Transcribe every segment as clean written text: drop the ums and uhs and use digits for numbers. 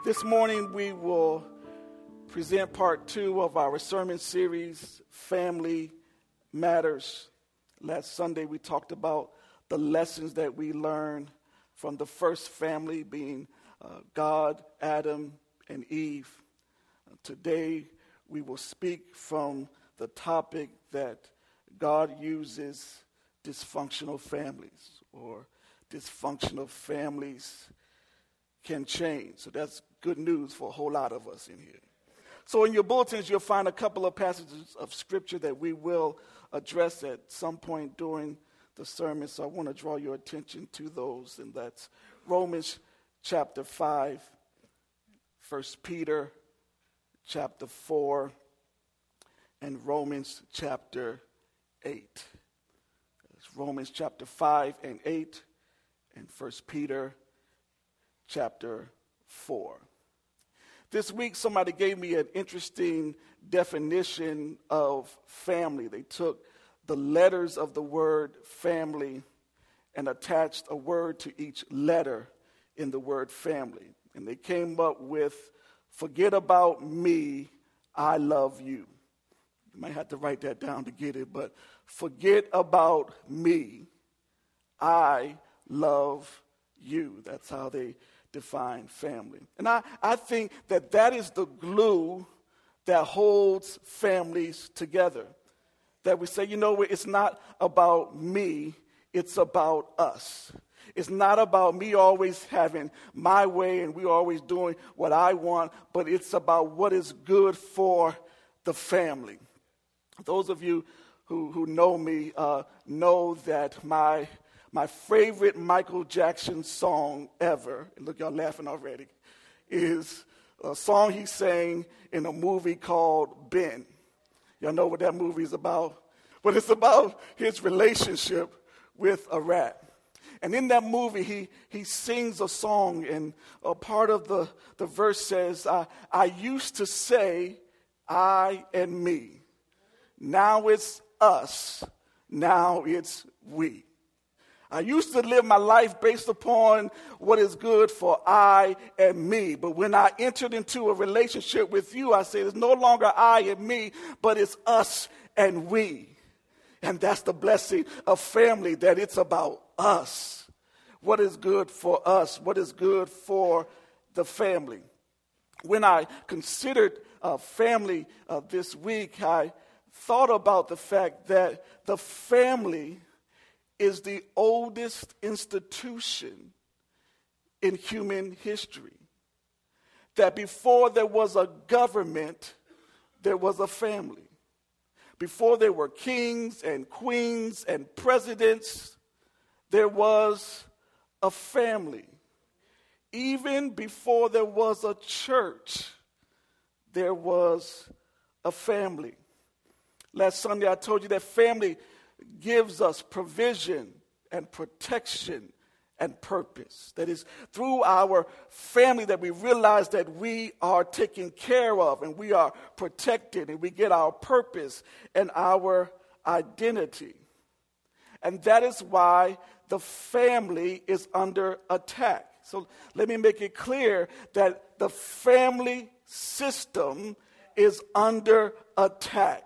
This morning we will present part 2 of our sermon series, Family Matters. Last Sunday we talked about the lessons that we learned from the first family being God, Adam, and Eve. Today we will speak from the topic that God uses dysfunctional families, or dysfunctional families can change. So that's good news for a whole lot of us in here. So in your bulletins, you'll find a couple of passages of scripture that we will address at some point during the sermon. So I want to draw your attention to those, and that's Romans chapter 5, 1 Peter chapter 4, and Romans chapter 8. That's Romans chapter 5 and 8, and 1 Peter chapter 4. This week, somebody gave me an interesting definition of family. They took the letters of the word family and attached a word to each letter in the word family. And they came up with, forget about me, I love you. You might have to write that down to get it, but forget about me, I love you. That's how they define family. And I think that is the glue that holds families together. That we say, it's not about me, it's about us. It's not about me always having my way and we always doing what I want, but it's about what is good for the family. Those of you who know me know that my favorite Michael Jackson song ever, and look, y'all laughing already, is a song he sang in a movie called Ben. Y'all know what that movie is about? But it's about his relationship with a rat. And in that movie, he sings a song, and a part of the verse says, I used to say I and me. Now it's us. Now it's we. I used to live my life based upon what is good for I and me. But when I entered into a relationship with you, I say it's no longer I and me, but it's us and we. And that's the blessing of family, that it's about us. What is good for us? What is good for the family? When I considered family this week, I thought about the fact that the family is the oldest institution in human history. That before there was a government, there was a family. Before there were kings and queens and presidents, there was a family. Even before there was a church, there was a family. Last Sunday I told you that family gives us provision and protection and purpose. That is through our family that we realize that we are taken care of and we are protected and we get our purpose and our identity. And that is why the family is under attack. So let me make it clear that the family system is under attack.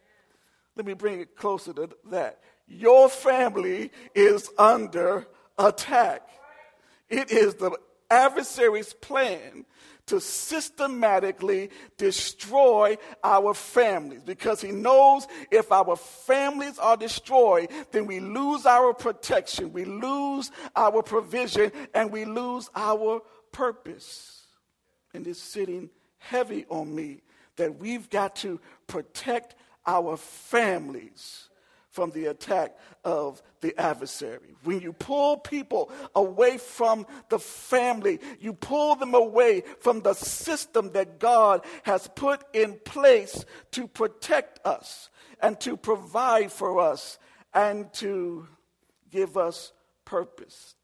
Let me bring it closer to that. Your family is under attack. It is the adversary's plan to systematically destroy our families, because he knows if our families are destroyed, then we lose our protection, we lose our provision, and we lose our purpose. And it's sitting heavy on me that we've got to protect our families from the attack of the adversary. When you pull people away from the family, you pull them away from the system that God has put in place to protect us and to provide for us and to give us purpose.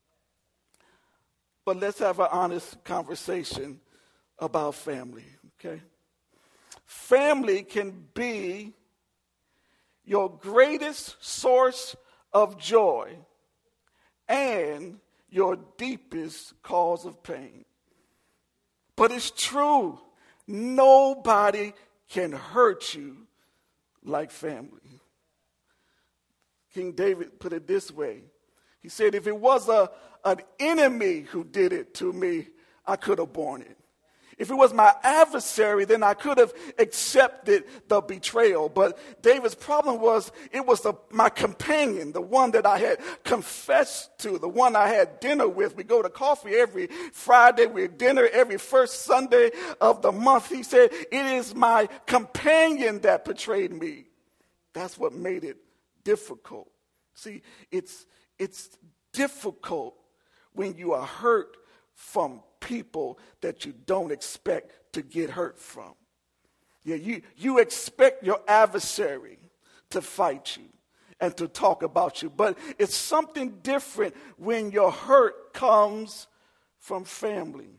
But let's have an honest conversation about family, okay? Family can be your greatest source of joy and your deepest cause of pain. But it's true. Nobody can hurt you like family. King David put it this way. He said, if it was an enemy who did it to me, I could have borne it. If it was my adversary, then I could have accepted the betrayal. But David's problem was, it was my companion, the one that I had confessed to, the one I had dinner with. We go to coffee every Friday. We have dinner every first Sunday of the month. He said, it is my companion that betrayed me. That's what made it difficult. See, it's difficult when you are hurt from people that you don't expect to get hurt from. Yeah, you expect your adversary to fight you and to talk about you, but it's something different when your hurt comes from family.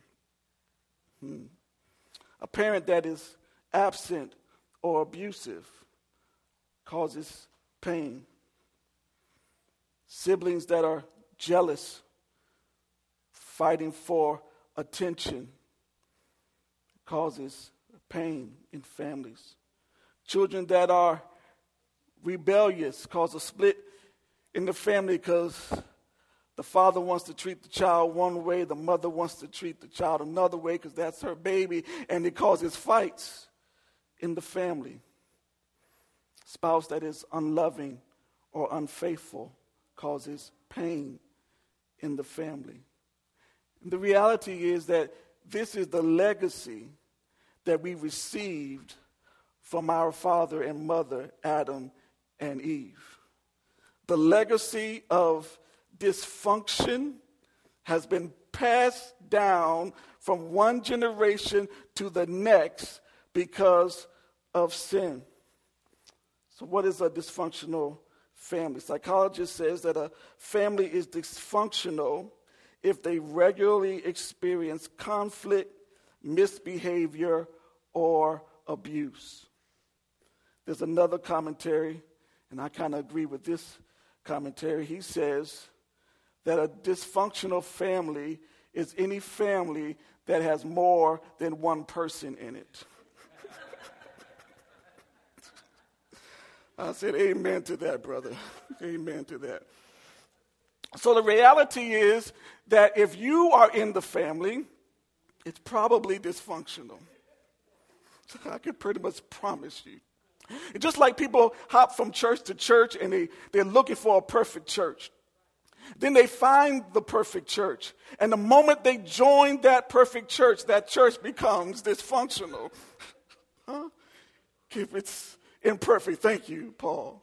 A parent that is absent or abusive causes pain. Siblings that are jealous, fighting for attention, causes pain in families. Children that are rebellious cause a split in the family because the father wants to treat the child one way, the mother wants to treat the child another way because that's her baby, and it causes fights in the family. Spouse that is unloving or unfaithful causes pain in the family. And the reality is that this is the legacy that we received from our father and mother, Adam and Eve. The legacy of dysfunction has been passed down from one generation to the next because of sin. So what is a dysfunctional family? Psychologist says that a family is dysfunctional if they regularly experience conflict, misbehavior, or abuse. There's another commentary, and I kind of agree with this commentary. He says that a dysfunctional family is any family that has more than one person in it. I said, amen to that, brother. Amen to that. So the reality is that if you are in the family, it's probably dysfunctional. I can pretty much promise you. It's just like people hop from church to church and they're looking for a perfect church. Then they find the perfect church. And the moment they join that perfect church becomes dysfunctional. Huh? If it's imperfect. Thank you, Paul.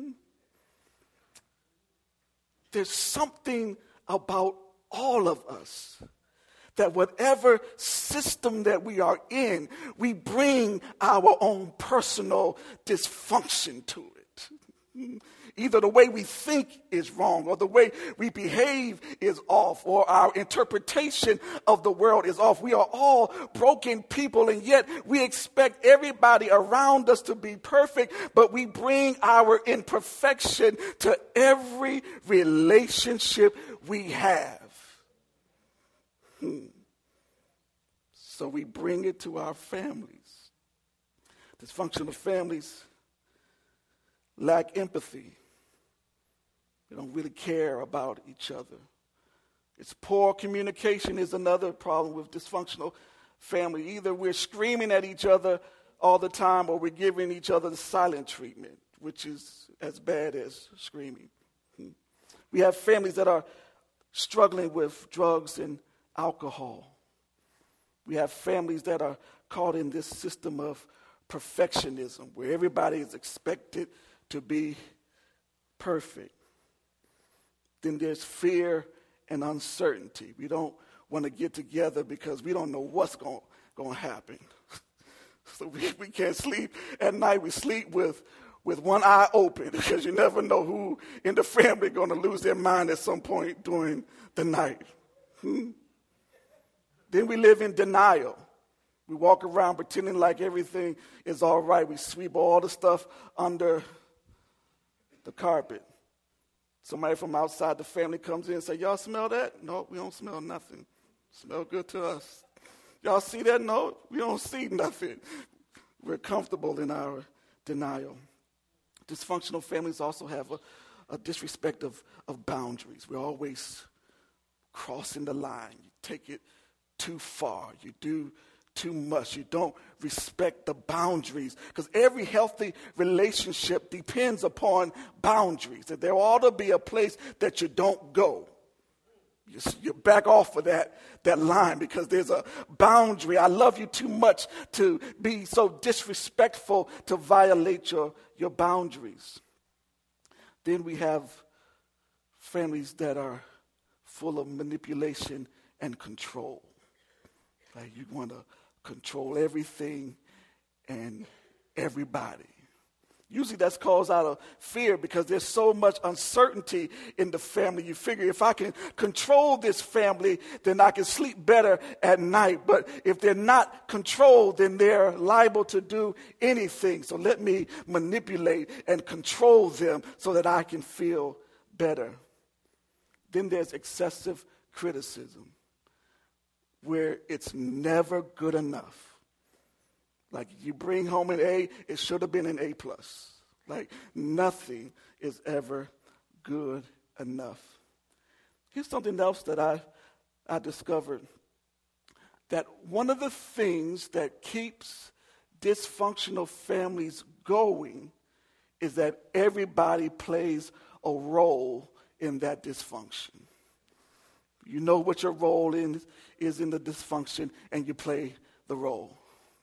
There's something about all of us that whatever system that we are in, we bring our own personal dysfunction to it. Either the way we think is wrong, or the way we behave is off, or our interpretation of the world is off. We are all broken people, and yet we expect everybody around us to be perfect, but we bring our imperfection to every relationship we have. So we bring it to our families. Dysfunctional families lack empathy. They don't really care about each other. It's poor communication is another problem with dysfunctional family. Either we're screaming at each other all the time, or we're giving each other the silent treatment, which is as bad as screaming. We have families that are struggling with drugs and alcohol. We have families that are caught in this system of perfectionism, where everybody is expected to be perfect. Then there's fear and uncertainty. We don't want to get together because we don't know what's going to happen. So we can't sleep at night. We sleep with one eye open because you never know who in the family is going to lose their mind at some point during the night. Then we live in denial. We walk around pretending like everything is all right. We sweep all the stuff under the carpet. Somebody from outside the family comes in and says, y'all smell that? No, we don't smell nothing. Smell good to us. Y'all see that? No, we don't see nothing. We're comfortable in our denial. Dysfunctional families also have a disrespect of boundaries. We're always crossing the line. You take it too far. You do too much. You don't respect the boundaries, because every healthy relationship depends upon boundaries. And there ought to be a place that you don't go. You back off of that line, because there's a boundary. I love you too much to be so disrespectful to violate your boundaries. Then we have families that are full of manipulation and control. Like, you want to control everything and everybody. Usually that's caused out of fear, because there's so much uncertainty in the family. You figure, if I can control this family, then I can sleep better at night. But if they're not controlled, then they're liable to do anything. So let me manipulate and control them so that I can feel better. Then there's excessive criticism, where it's never good enough. Like, you bring home an A, it should have been an A+. Like, nothing is ever good enough. Here's something else that I discovered. That one of the things that keeps dysfunctional families going is that everybody plays a role in that dysfunction. You know what your role is in the dysfunction, and you play the role.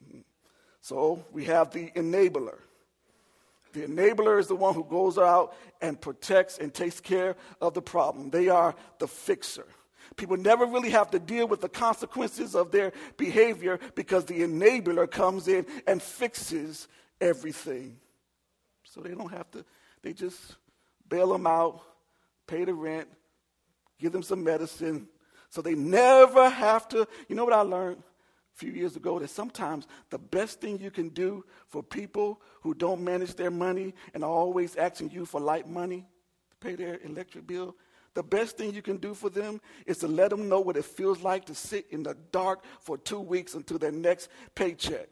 So we have the enabler. The enabler is the one who goes out and protects and takes care of the problem. They are the fixer. People never really have to deal with the consequences of their behavior, because the enabler comes in and fixes everything. So they don't have to, they just bail them out, pay the rent, give them some medicine, so they never have to. You know what I learned a few years ago? That sometimes the best thing you can do for people who don't manage their money and are always asking you for light money to pay their electric bill, the best thing you can do for them is to let them know what it feels like to sit in the dark for 2 weeks until their next paycheck.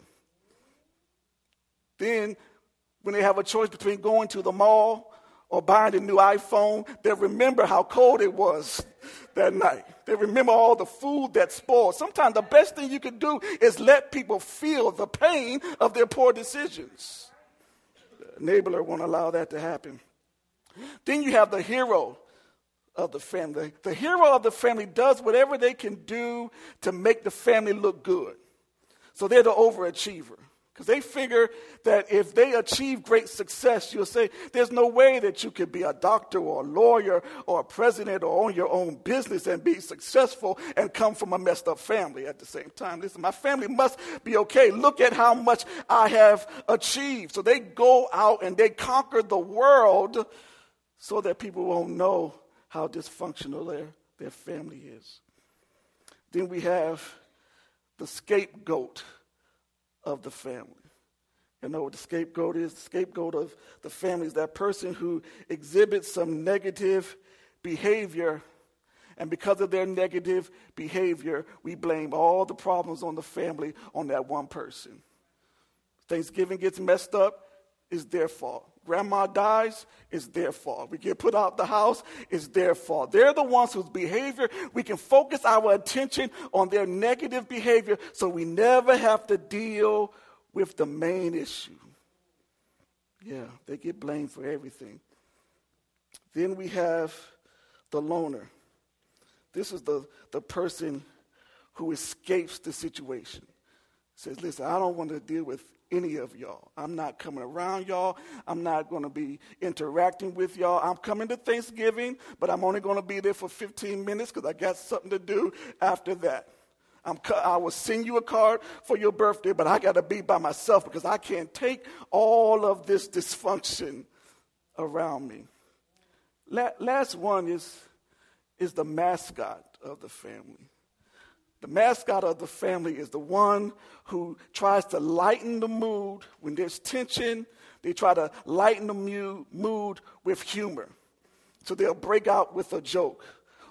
Then, when they have a choice between going to the mall or buying a new iPhone, they'll remember how cold it was that night. They remember all the food that spoiled. Sometimes the best thing you can do is let people feel the pain of their poor decisions. The enabler won't allow that to happen. Then you have the hero of the family. The hero of the family does whatever they can do to make the family look good. So they're the overachiever. Because they figure that if they achieve great success, you'll say, there's no way that you could be a doctor or a lawyer or a president or own your own business and be successful and come from a messed up family at the same time. Listen, my family must be okay. Look at how much I have achieved. So they go out and they conquer the world so that people won't know how dysfunctional their family is. Then we have the scapegoat of the family. You know what the scapegoat is? The scapegoat of the family is that person who exhibits some negative behavior, and because of their negative behavior, we blame all the problems on the family on that one person. Thanksgiving gets messed up, it's their fault. Grandma dies, it's their fault. We get put out the house, it's their fault. They're the ones whose behavior, we can focus our attention on their negative behavior, so we never have to deal with the main issue. Yeah, they get blamed for everything. Then we have the loner. This is the person who escapes the situation. Says, listen, I don't want to deal with any of y'all. I'm not coming around y'all. I'm not going to be interacting with y'all. I'm coming to Thanksgiving, but I'm only going to be there for 15 minutes because I got something to do after that. I will send you a card for your birthday, but I got to be by myself because I can't take all of this dysfunction around me. Last one is the mascot of the family. The mascot of the family is the one who tries to lighten the mood. When there's tension, they try to lighten the mood with humor. So they'll break out with a joke.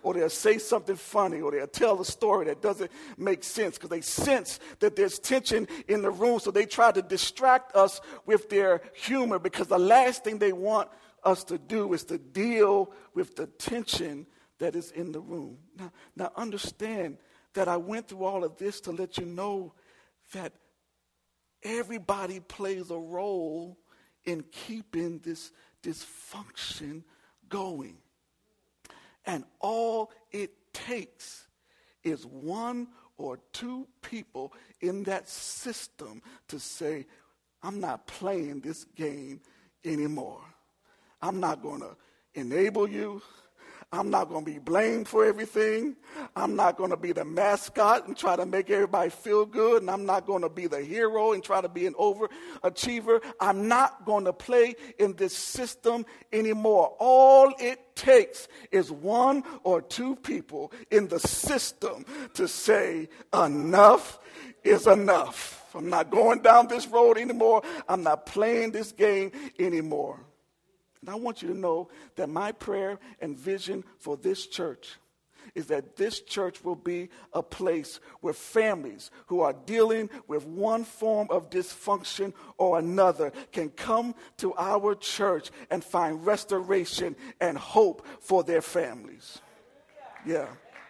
or they'll say something funny, or they'll tell a story that doesn't make sense because they sense that there's tension in the room, so they try to distract us with their humor because the last thing they want us to do is to deal with the tension that is in the room. Now understand that I went through all of this to let you know that everybody plays a role in keeping this dysfunction going. And all it takes is one or two people in that system to say, I'm not playing this game anymore. I'm not going to enable you. I'm not going to be blamed for everything. I'm not going to be the mascot and try to make everybody feel good. And I'm not going to be the hero and try to be an overachiever. I'm not going to play in this system anymore. All it takes is one or two people in the system to say, enough is enough. I'm not going down this road anymore. I'm not playing this game anymore. And I want you to know that my prayer and vision for this church is that this church will be a place where families who are dealing with one form of dysfunction or another can come to our church and find restoration and hope for their families. Yeah.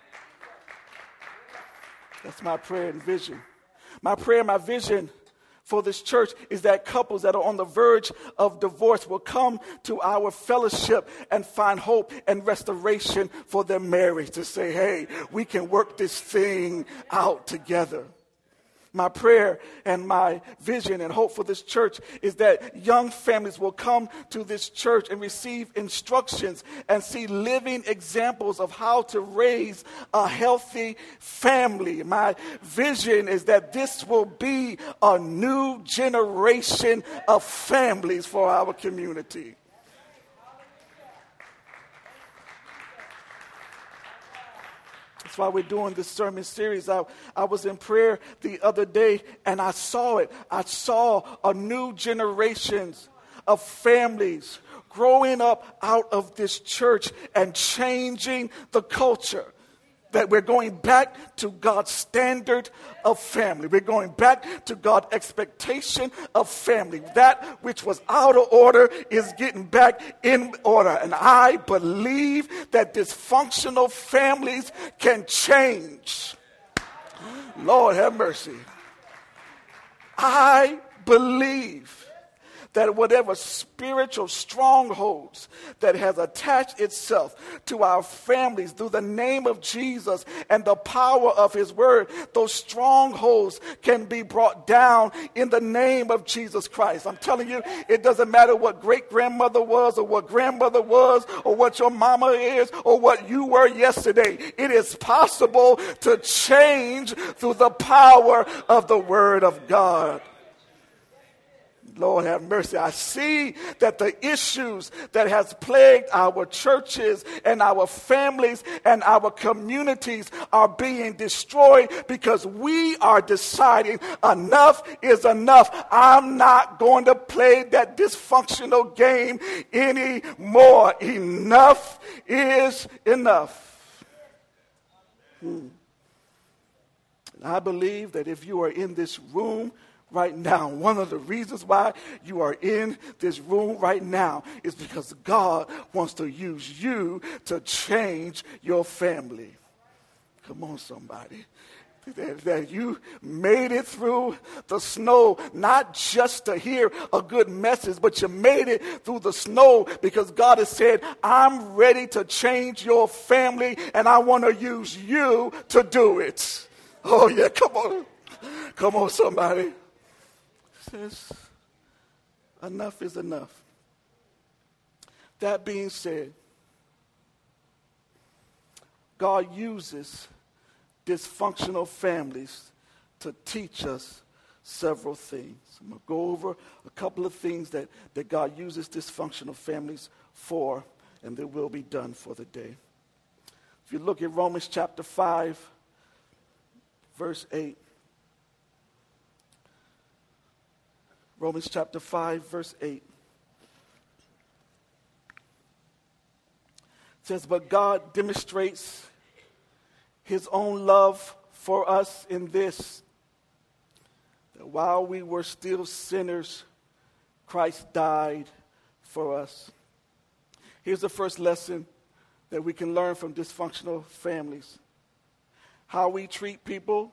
That's my prayer and vision. My prayer and my vision for this church is that couples that are on the verge of divorce will come to our fellowship and find hope and restoration for their marriage, to say, hey, we can work this thing out together. My prayer and my vision and hope for this church is that young families will come to this church and receive instructions and see living examples of how to raise a healthy family. My vision is that this will be a new generation of families for our community. That's why we're doing this sermon series. I was in prayer the other day and I saw it. I saw a new generation of families growing up out of this church and changing the culture. That we're going back to God's standard of family. We're going back to God's expectation of family. That which was out of order is getting back in order. And I believe that dysfunctional families can change. Lord have mercy. I believe that whatever spiritual strongholds that has attached itself to our families through the name of Jesus and the power of his word, those strongholds can be brought down in the name of Jesus Christ. I'm telling you, it doesn't matter what great-grandmother was or what grandmother was or what your mama is or what you were yesterday. It is possible to change through the power of the word of God. Lord have mercy. I see that the issues that has plagued our churches and our families and our communities are being destroyed because we are deciding enough is enough. I'm not going to play that dysfunctional game anymore. Enough is enough. I believe that if you are in this room right now, one of the reasons why you are in this room right now is because God wants to use you to change your family. Come on, somebody. That you made it through the snow, not just to hear a good message, but you made it through the snow because God has said, I'm ready to change your family and I want to use you to do it. Oh yeah, come on. Come on, somebody. Says, enough is enough. That being said, God uses dysfunctional families to teach us several things. I'm going to go over a couple of things that God uses dysfunctional families for, and they will be done for the day. If you look at Romans chapter 5, verse 8. Romans chapter 5, verse 8. says, but God demonstrates his own love for us in this, that while we were still sinners, Christ died for us. Here's the first lesson that we can learn from dysfunctional families. How we treat people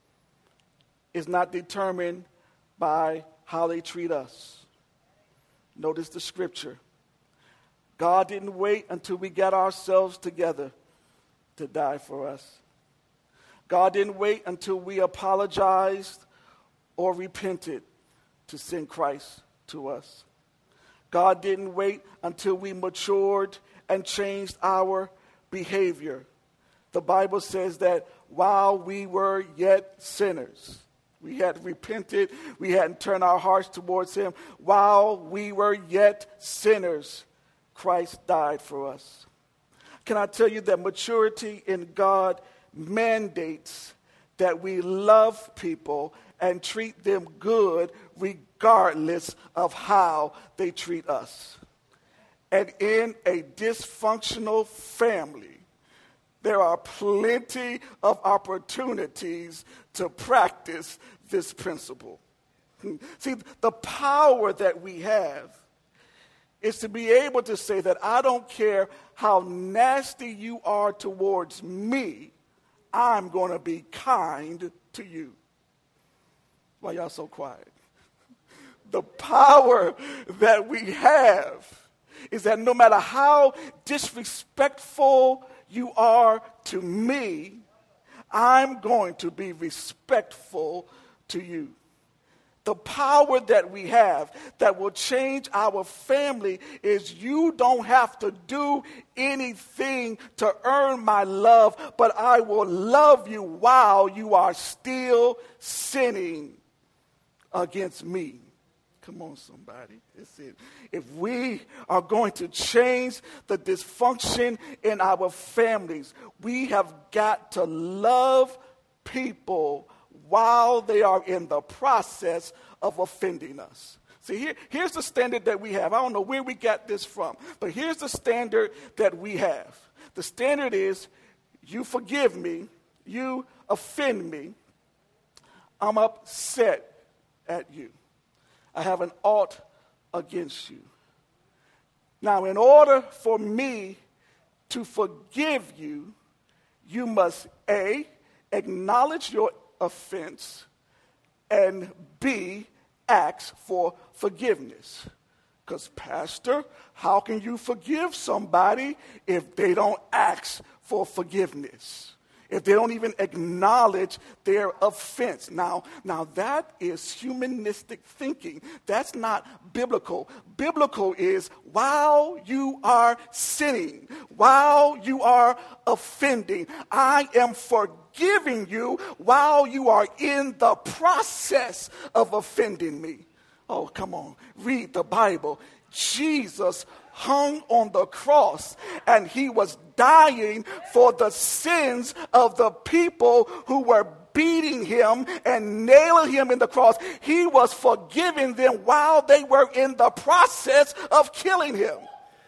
is not determined by how they treat us. Notice the scripture. God didn't wait until we got ourselves together to die for us. God didn't wait until we apologized or repented to send Christ to us. God didn't wait until we matured and changed our behavior. The Bible says that while we were yet sinners, we had repented, we hadn't turned our hearts towards him. While we were yet sinners, Christ died for us. Can I tell you that maturity in God mandates that we love people and treat them good regardless of how they treat us. And in a dysfunctional family, there are plenty of opportunities to practice this principle. See, the power that we have is to be able to say that I don't care how nasty you are towards me, I'm going to be kind to you. Why y'all so quiet? The power that we have is that no matter how disrespectful you are to me, I'm going to be respectful to you. The power that we have that will change our family is you don't have to do anything to earn my love, but I will love you while you are still sinning against me. Come on, somebody. That's it. If we are going to change the dysfunction in our families, we have got to love people while they are in the process of offending us. See, here's the standard that we have. I don't know where we got this from, but here's the standard that we have. The standard is, you forgive me, you offend me, I'm upset at you. I have an ought against you. Now, in order for me to forgive you, you must A, acknowledge your offense, and B, ask for forgiveness. Because, Pastor, how can you forgive somebody if they don't ask for forgiveness? If they don't even acknowledge their offense. Now that is humanistic thinking. That's not biblical. Biblical is while you are sinning, while you are offending, I am forgiving you while you are in the process of offending me. Oh, come on. Read the Bible. Jesus hung on the cross, and he was dying for the sins of the people who were beating him and nailing him in the cross. He was forgiving them while they were in the process of killing him.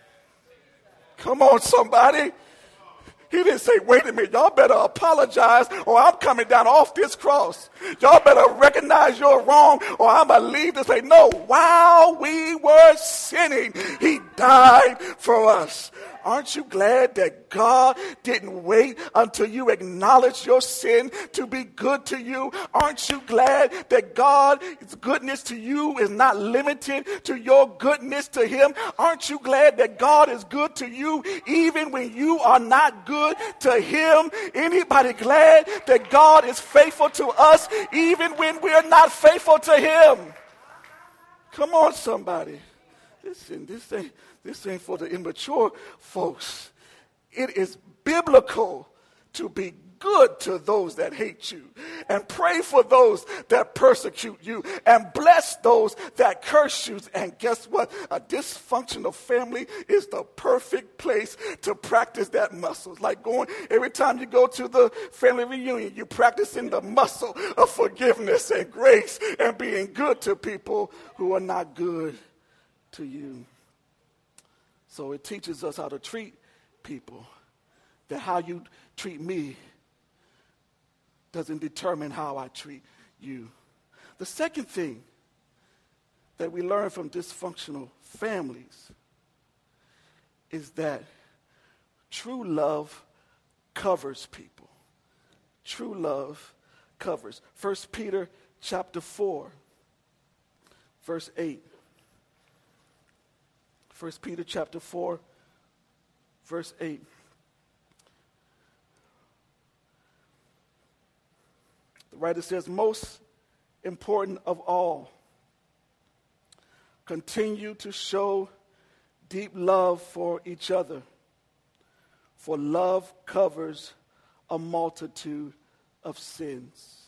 Come on, somebody. He didn't say, wait a minute, y'all better apologize or I'm coming down off this cross. Y'all better recognize you're wrong or I'm going to leave this place. No, while we were sinning, he died for us. Aren't you glad that God didn't wait until you acknowledge your sin to be good to you? Aren't you glad that God's goodness to you is not limited to your goodness to him? Aren't you glad that God is good to you even when you are not good to him? Anybody glad that God is faithful to us even when we're not faithful to him? Come on, somebody. Listen, this ain't for the immature folks. It is biblical to be good to those that hate you and pray for those that persecute you and bless those that curse you. And guess what? A dysfunctional family is the perfect place to practice that muscle. It's like going, every time you go to the family reunion, you're practicing the muscle of forgiveness and grace and being good to people who are not good to you. So it teaches us how to treat people that how you treat me doesn't determine how I treat you. The second thing that we learn from dysfunctional families is that true love covers people. True love covers. 1 Peter chapter 4, verse 8. 1 Peter chapter 4, verse 8. The writer says, most important of all, continue to show deep love for each other, for love covers a multitude of sins.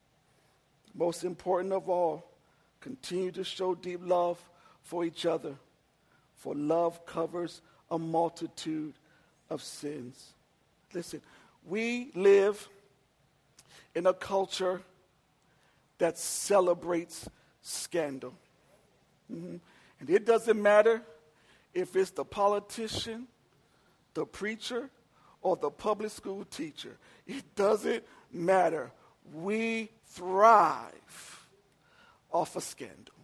Most important of all, continue to show deep love for each other, for love covers a multitude of sins. Listen, we live in a culture that celebrates scandal. Mm-hmm. And it doesn't matter if it's the politician, the preacher, or the public school teacher. It doesn't matter. We thrive off of scandal.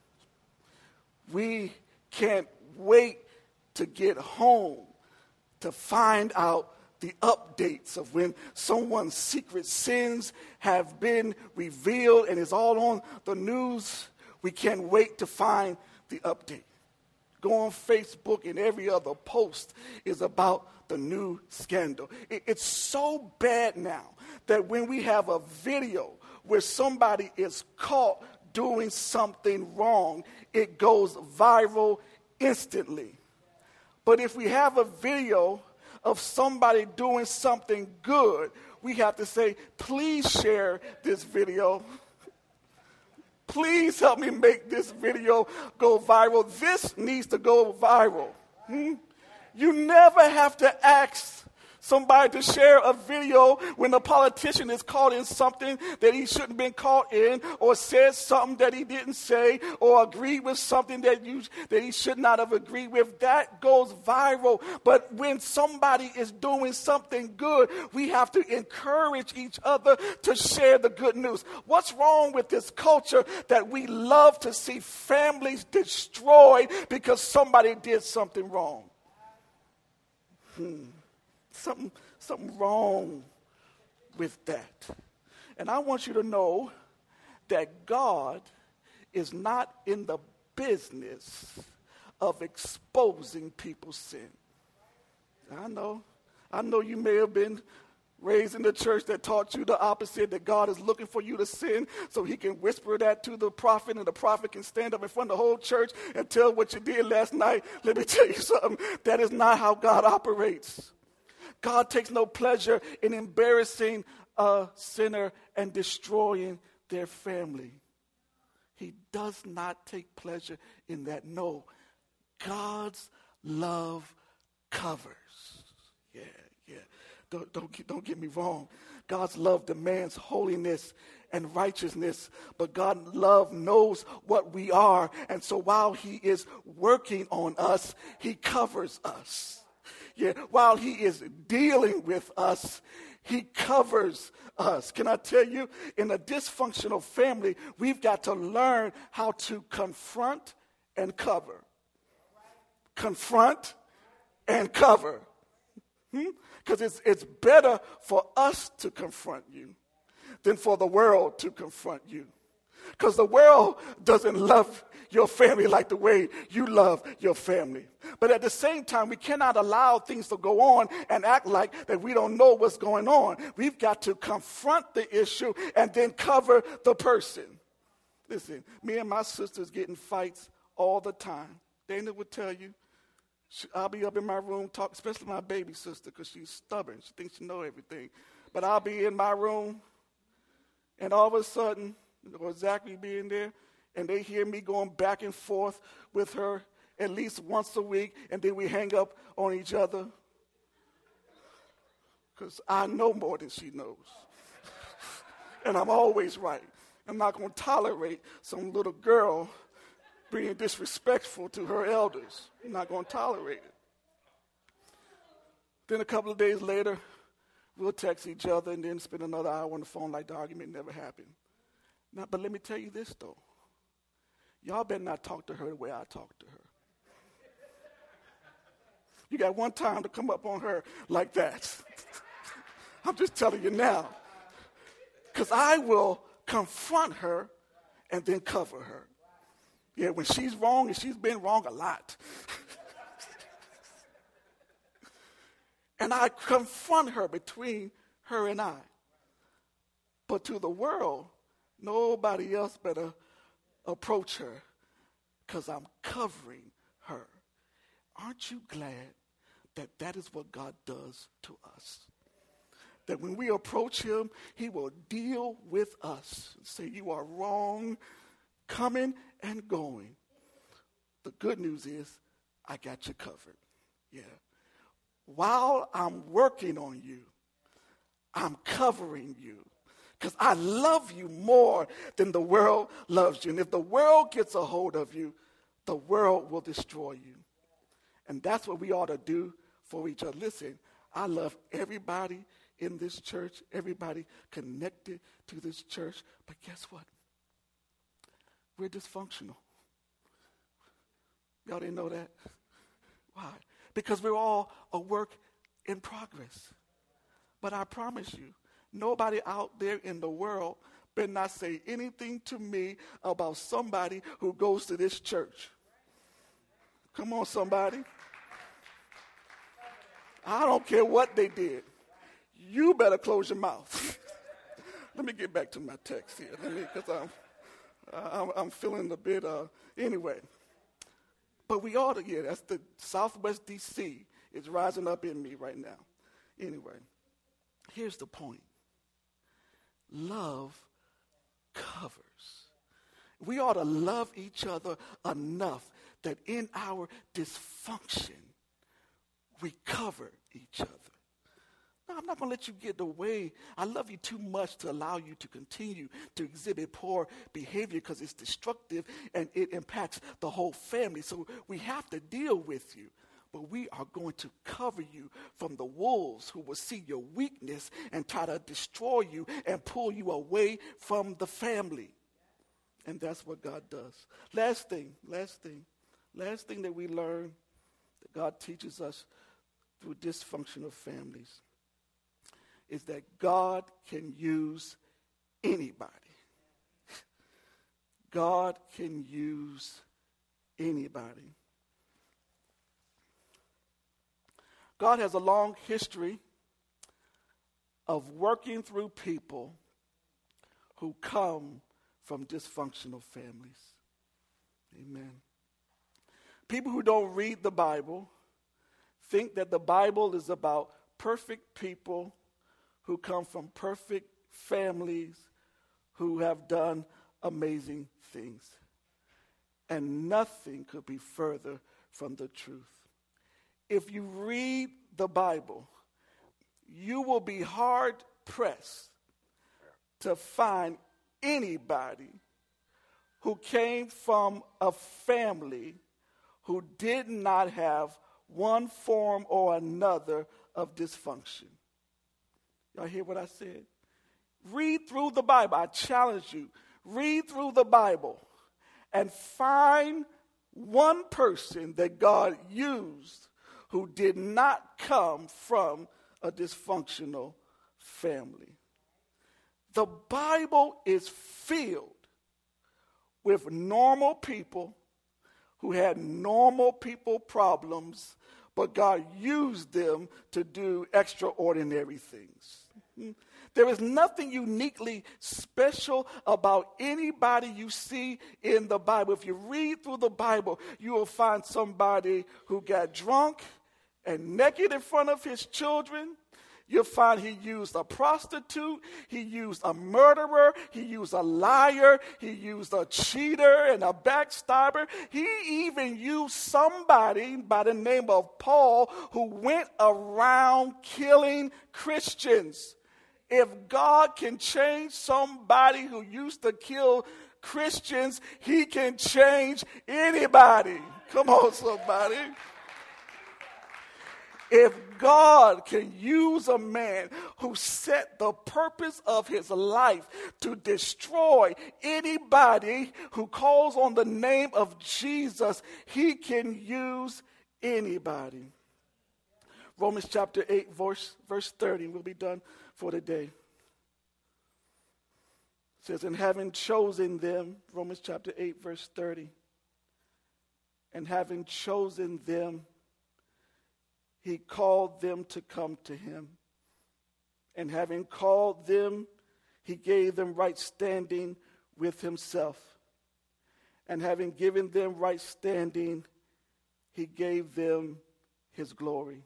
We can't wait to get home to find out the updates of when someone's secret sins have been revealed and it's all on the news. We can't wait to find the update. Go on Facebook and every other post is about the new scandal. It's so bad now that when we have a video where somebody is caught doing something wrong, it goes viral instantly. But if we have a video of somebody doing something good, we have to say, please share this video. Please help me make this video go viral. This needs to go viral. You never have to ask somebody to share a video when a politician is caught in something that he shouldn't have been caught in, or said something that he didn't say, or agreed with something that he should not have agreed with. That goes viral. But when somebody is doing something good, we have to encourage each other to share the good news. What's wrong with this culture that we love to see families destroyed because somebody did something wrong? Something wrong with that. And I want you to know that God is not in the business of exposing people's sin. I know you may have been raised in the church that taught you the opposite, that God is looking for you to sin so he can whisper that to the prophet, and the prophet can stand up in front of the whole church and tell what you did last night. Let me tell you something. That is not how God operates. God takes no pleasure in embarrassing a sinner and destroying their family. He does not take pleasure in that. No, God's love covers. Yeah. Don't get me wrong. God's love demands holiness and righteousness, but God's love knows what we are, and so while he is working on us, he covers us. Yeah, while he is dealing with us, he covers us. Can I tell you, in a dysfunctional family, we've got to learn how to confront and cover. Confront and cover. Because it's better for us to confront you than for the world to confront you. Because the world doesn't love your family like the way you love your family. But at the same time, we cannot allow things to go on and act like that we don't know what's going on. We've got to confront the issue and then cover the person. Listen, me and my sisters get in fights all the time. Dana would tell you, I'll be up in my room talking, especially my baby sister, because she's stubborn. She thinks she knows everything. But I'll be in my room, and all of a sudden, or Zachary being there, and they hear me going back and forth with her at least once a week, and then we hang up on each other. Because I know more than she knows. And I'm always right. I'm not going to tolerate some little girl being disrespectful to her elders. I'm not going to tolerate it. Then a couple of days later, we'll text each other and then spend another hour on the phone like the argument never happened. Now, but let me tell you this, though. Y'all better not talk to her the way I talk to her. You got one time to come up on her like that. I'm just telling you now. Because I will confront her and then cover her. Yeah, when she's wrong, and she's been wrong a lot. And I confront her between her and I. But to the world, nobody else better approach her because I'm covering her. Aren't you glad that that is what God does to us? That when we approach him, he will deal with us and say, you are wrong, coming and going. The good news is, I got you covered. Yeah. While I'm working on you, I'm covering you because I love you more than the world loves you. And if the world gets a hold of you, the world will destroy you. And that's what we ought to do for each other. Listen, I love everybody in this church, everybody connected to this church. But guess what? We're dysfunctional. Y'all didn't know that? Why? Because we're all a work in progress. But I promise you, nobody out there in the world better not say anything to me about somebody who goes to this church. Come on, somebody. I don't care what they did. You better close your mouth. Let me get back to my text here. Because I'm feeling a bit, anyway. But we ought to, yeah, that's the Southwest D.C. is rising up in me right now. Anyway, here's the point. Love covers. We ought to love each other enough that in our dysfunction, we cover each other. No, I'm not going to let you get away. I love you too much to allow you to continue to exhibit poor behavior because it's destructive and it impacts the whole family. So we have to deal with you. But we are going to cover you from the wolves who will see your weakness and try to destroy you and pull you away from the family. And that's what God does. Last thing that we learn that God teaches us through dysfunctional families is that God can use anybody. God can use anybody. God has a long history of working through people who come from dysfunctional families. Amen. People who don't read the Bible think that the Bible is about perfect people who come from perfect families who have done amazing things. And nothing could be further from the truth. If you read the Bible, you will be hard-pressed to find anybody who came from a family who did not have one form or another of dysfunction. Y'all hear what I said? Read through the Bible. I challenge you. Read through the Bible and find one person that God used who did not come from a dysfunctional family. The Bible is filled with normal people who had normal people problems, but God used them to do extraordinary things. There is nothing uniquely special about anybody you see in the Bible. If you read through the Bible, you will find somebody who got drunk and naked in front of his children. You'll find he used a prostitute, he used a murderer, he used a liar, he used a cheater and a backstabber. He even used somebody by the name of Paul who went around killing Christians. If God can change somebody who used to kill Christians, he can change anybody. Come on, somebody. If God can use a man who set the purpose of his life to destroy anybody who calls on the name of Jesus, he can use anybody. Romans chapter 8, verse 30, we'll be done for the day. It says, and having chosen them, Romans chapter 8, verse 30, and having chosen them, he called them to come to him. And having called them, he gave them right standing with himself. And having given them right standing, he gave them his glory.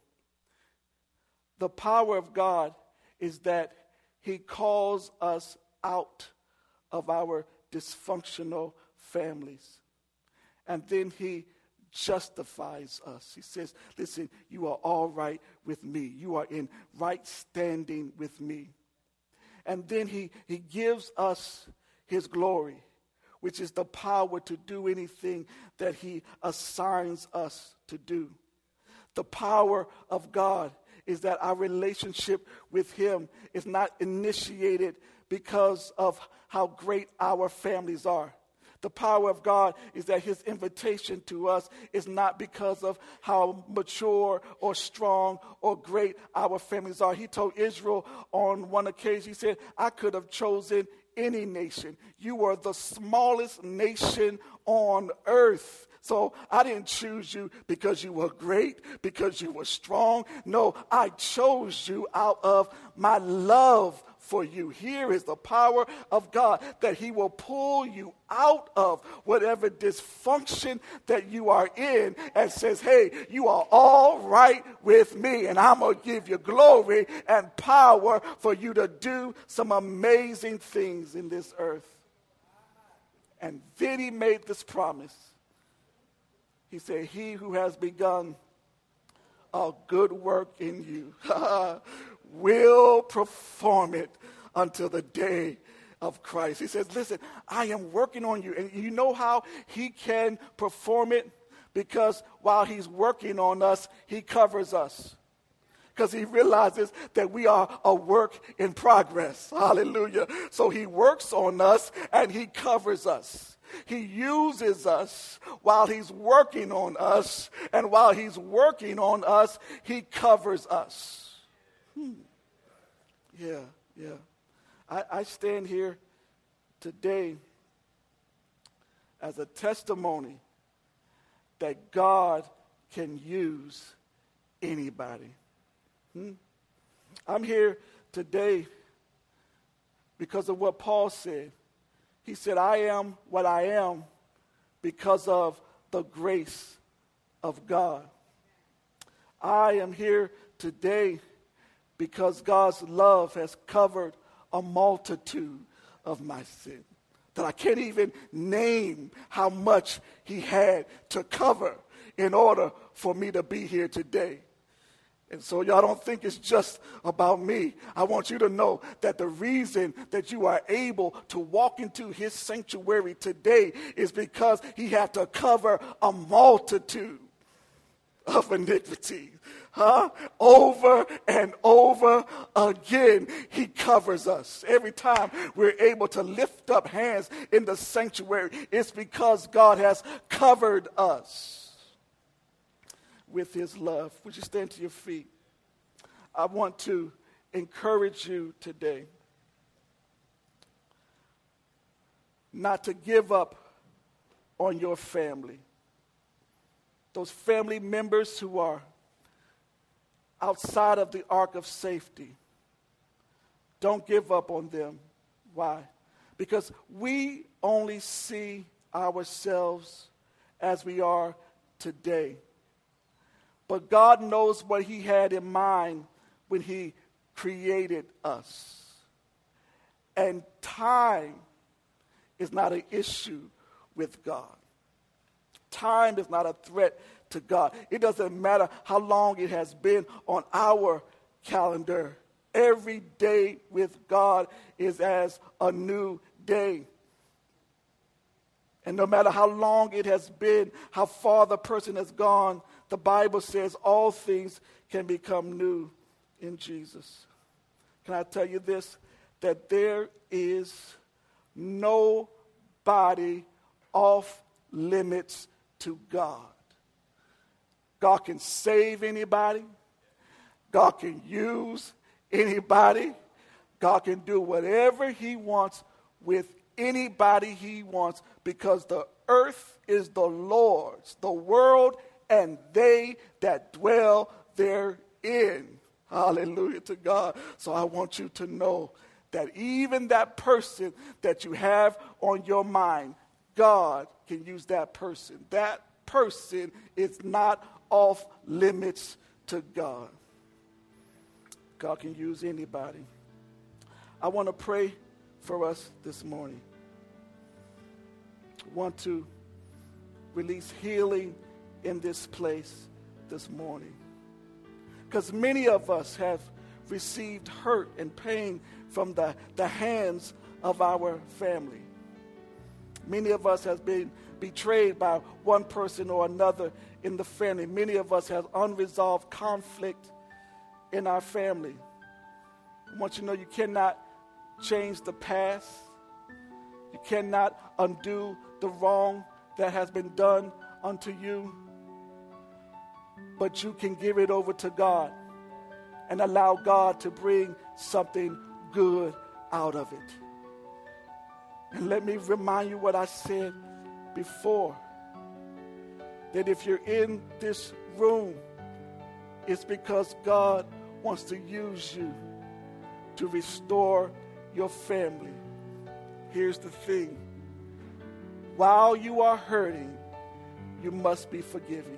The power of God is that he calls us out of our dysfunctional families. And then he justifies us. He says, listen, you are all right with me. You are in right standing with me. And then he gives us his glory, which is the power to do anything that he assigns us to do. The power of God is that our relationship with him is not initiated because of how great our families are. The power of God is that his invitation to us is not because of how mature or strong or great our families are. He told Israel on one occasion, he said, I could have chosen any nation. You are the smallest nation on earth. So I didn't choose you because you were great, because you were strong. No, I chose you out of my love for you. Here is the power of God, that he will pull you out of whatever dysfunction that you are in and says, hey, you are all right with me, and I'm going to give you glory and power for you to do some amazing things in this earth. And then he made this promise. He said, he who has begun a good work in you will perform it until the day of Christ. He says, listen, I am working on you. And you know how he can perform it? Because while he's working on us, he covers us. Because he realizes that we are a work in progress. Hallelujah. So he works on us and he covers us. He uses us while he's working on us. And while he's working on us, he covers us. Yeah. I stand here today as a testimony that God can use anybody. I'm here today because of what Paul said. He said, I am what I am because of the grace of God. I am here today because God's love has covered a multitude of my sin, that I can't even name how much he had to cover in order for me to be here today. And so y'all don't think it's just about me. I want you to know that the reason that you are able to walk into his sanctuary today is because he had to cover a multitude of iniquity. Over and over again, he covers us. Every time we're able to lift up hands in the sanctuary, it's because God has covered us with his love. Would you stand to your feet? I want to encourage you today not to give up on your family. Those family members who are outside of the ark of safety. Don't give up on them. Why? Because we only see ourselves as we are today. But God knows what he had in mind when he created us. And time is not an issue with God. Time is not a threat to God. It doesn't matter how long it has been on our calendar. Every day with God is as a new day. And no matter how long it has been, how far the person has gone, the Bible says all things can become new in Jesus. Can I tell you this? That there is nobody off limits to God. God can save anybody. God can use anybody. God can do whatever he wants with anybody he wants, because the earth is the Lord's, the world and they that dwell therein. Hallelujah to God. So I want you to know that even that person that you have on your mind, God can use that person. That person is not off limits to God. God can use anybody. I want to pray for us this morning. I want to release healing in this place this morning. Because many of us have received hurt and pain from the hands of our family. Many of us have been betrayed by one person or another in the family. Many of us have unresolved conflict in our family. I want you to know you cannot change the past. You cannot undo the wrong that has been done unto you. But you can give it over to God and allow God to bring something good out of it. And let me remind you what I said before. That if you're in this room, it's because God wants to use you to restore your family. Here's the thing. While you are hurting, you must be forgiving.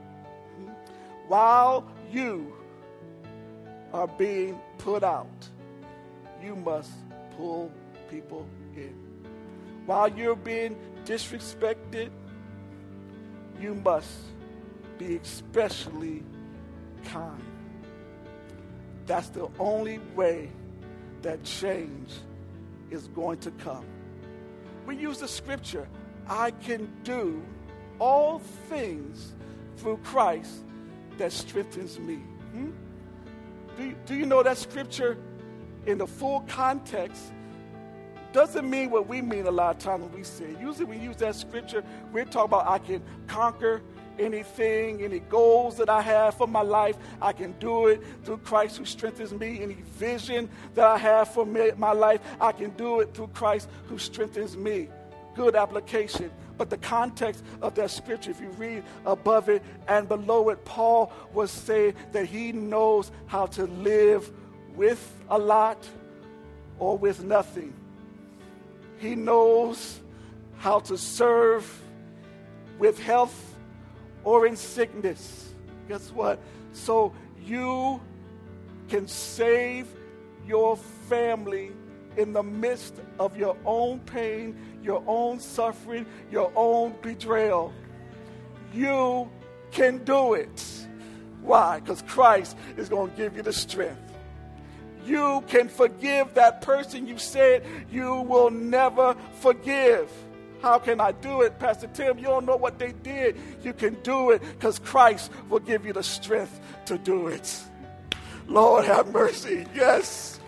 While you are being put out, you must pull people in. While you're being disrespected, you must be especially kind. That's the only way that change is going to come. We use the scripture, I can do all things through Christ that strengthens me. Do you know that scripture in the full context doesn't mean what we mean a lot of times when we say it. Usually we use that scripture, we're talking about I can conquer anything, any goals that I have for my life, I can do it through Christ who strengthens me. Any vision that I have for my life, I can do it through Christ who strengthens me. Good application. But the context of that scripture, if you read above it and below it, Paul was saying that he knows how to live with a lot or with nothing. He knows how to serve with health or in sickness. Guess what? So you can save your family in the midst of your own pain, your own suffering, your own betrayal. You can do it. Why? Because Christ is going to give you the strength. You can forgive that person you said you will never forgive. How can I do it, Pastor Tim? You don't know what they did. You can do it because Christ will give you the strength to do it. Lord have mercy. Yes.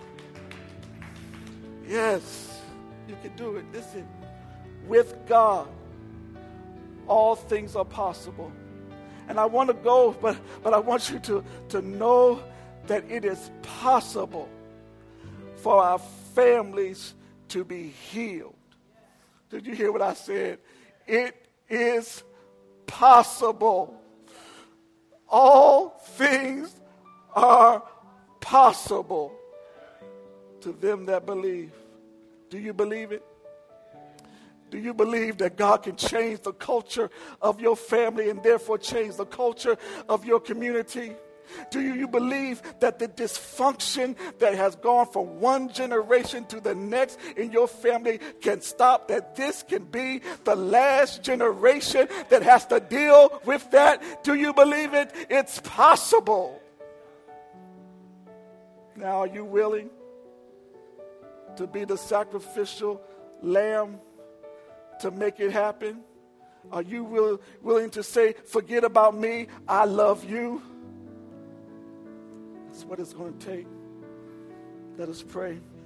Yes. You can do it. Listen. With God, all things are possible. And I want to go, but I want you to know that it is possible for our families to be healed. Did you hear what I said? It is possible. All things are possible to them that believe. Do you believe it? Do you believe that God can change the culture of your family and therefore change the culture of your community? Do you believe that the dysfunction that has gone from one generation to the next in your family can stop, that this can be the last generation that has to deal with that? Do you believe it? It's possible. Now, are you willing to be the sacrificial lamb to make it happen? Are you willing to say, forget about me, I love you? That's what it's going to take. Let us pray.